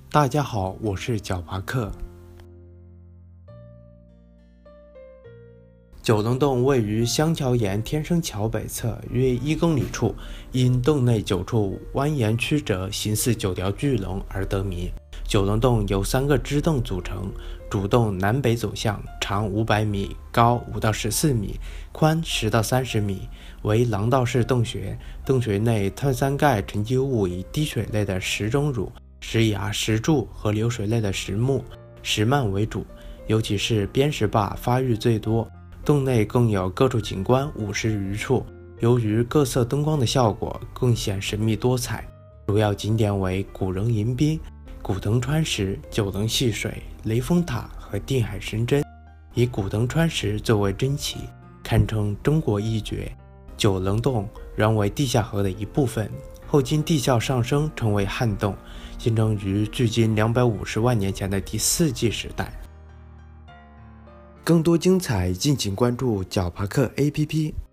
大家好，我是角巴克。九龙洞位于香桥岩天生桥北侧约1公里处，因洞内9处蜿蜒曲折，形似9条巨龙而得名。九龙洞由3个支洞组成，主洞南北走向，长500米，高5到14米，宽10到30米，为廊道式洞穴。洞穴内碳酸钙沉积物以滴水类的石钟乳、石崖、石柱和流水类的石木、石幔为主，尤其是边石坝发育最多。洞内共有各处景观50余处，由于各色灯光的效果，更显神秘多彩。主要景点为古人迎宾、古藤川石、九龙戏水、雷峰塔和定海神针，以古藤川石最为珍奇，堪称中国一绝。九龙洞原为地下河的一部分，后经地壳上升成为旱洞，形成于距今250万年前的第4纪时代。更多精彩敬请关注角巴克 APP。